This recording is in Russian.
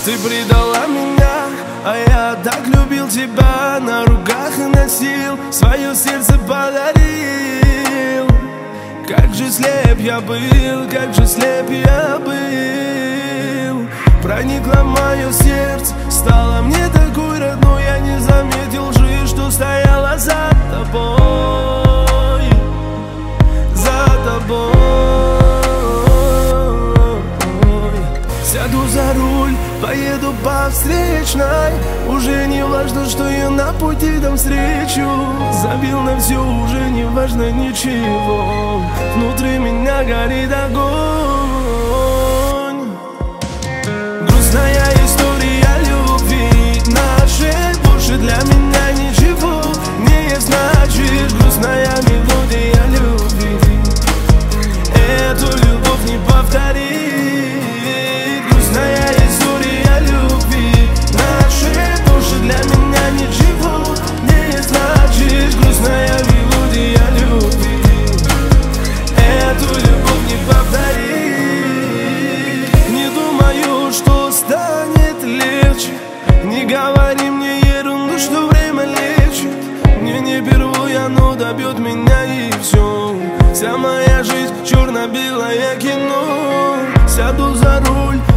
Ты предала меня, а я так любил тебя. На руках и носил, свое сердце подарил. Как же слеп я был, как же слеп я был. Проникло мое сердце, стало мне такой родной. Я не заметил лжи, что стояла за тобой, за тобой. Сяду за руль, поеду по встречной. Уже не важно, что я на пути там встречу. Забил на все, уже не важно ничего. Внутри меня горит огонь. Грустная история любви нашей больше для меня ничего не значит. Грустная мелодия любви эту любовь не повторит. Грустная история любви нашей больше для меня ничего не значит. Грустная мелодия любви эту любовь не повторит. Не думаю, что станет легче. Не говори мне ерунду, что время лечит. Мне не впервые оно добьет меня и все. Вся моя жизнь черно-белое кино. Сяду за руль,